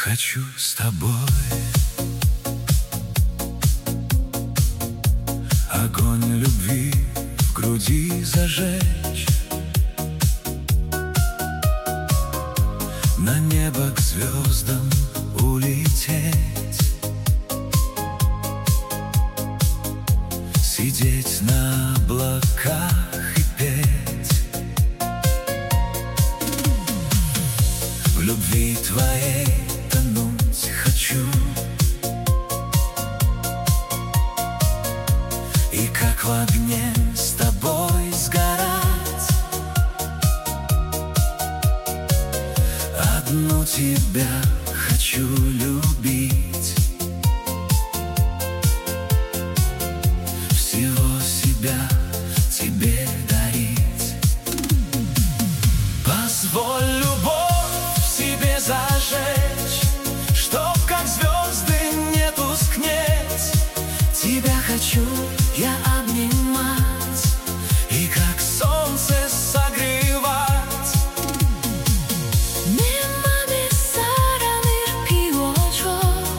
хочу с тобой огонь любви в груди зажечь, на небо к звездам улететь, сидеть на облаках и петь. В любви твоей тонуть хочу, и как в огне с тобой сгорать. Одну тебя хочу любить, всего себя тебе дарить. Позволь любовь в себе зажечь, чтоб как звезды не тускнеть. Тебя хочу я обнимать и как солнце согревать. 내 맘에 사랑을 피워줘.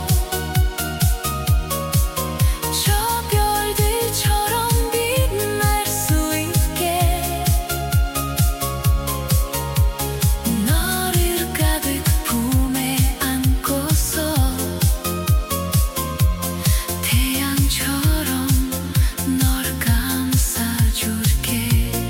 저 별들처럼 빛날 수 있게 너를 가득 품에 안고서 태양처럼 널 감싸줄게.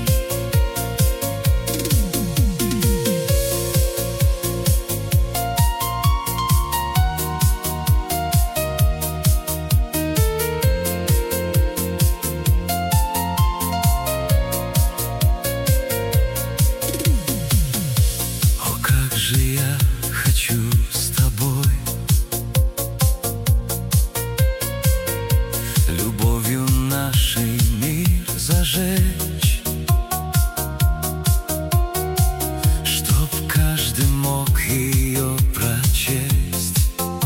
О, как же я хочу с тобой любовью нашей мир зажечь, чтоб каждый мог ее прочесть.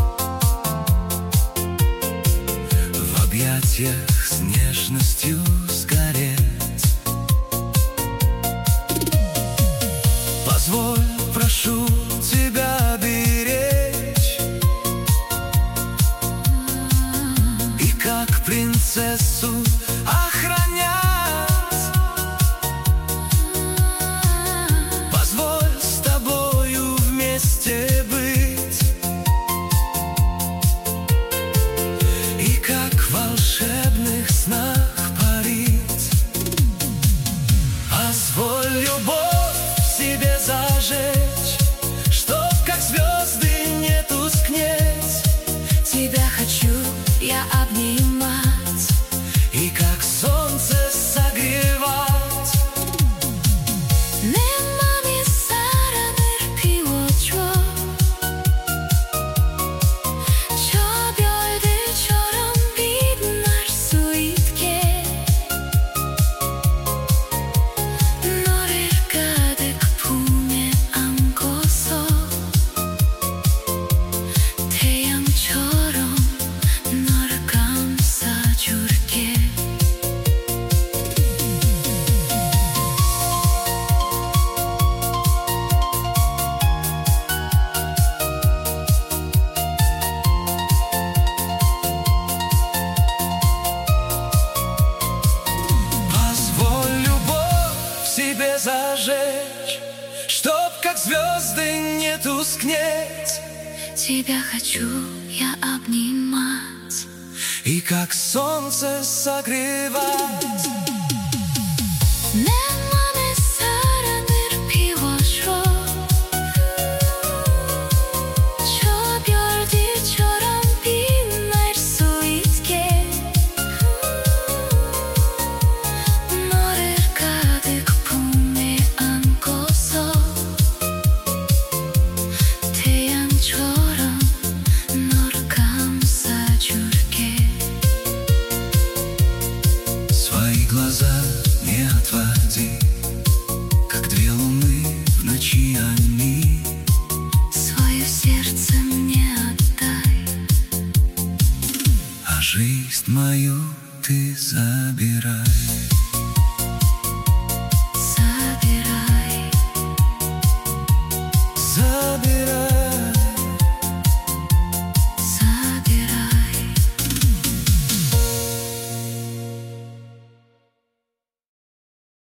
В объятиях с нежностью сгореть. Позволь, прошу тебя беречь, и как принцессу охранять. Позволь с тобою вместе быть, и как в волшебных снах парить. Позволь любовь в себе зажечь, чтоб как звезды не тускнеть. Тебя хочу я обнимать И как солнце согревать. 내 맘에 사랑을 피워줘. 저 별들처럼 빛날 수 있게 너를 가득 품에 안고서 태양처럼 널 감싸줄게. Позволь любовь в себе зажечь, чтоб как звезды не тускнеть. Тебя хочу я обнимать И как солнце согревать. 내 맘에 사랑을 피워줘. 저 별들처럼 빛날 수 있게 너를 가득 품에 안고서 태양처럼 널 감싸줄게. Свои глаза не отводи, как две луны в ночи они. свое сердце мне отдай. А жизнь мою ты забирай.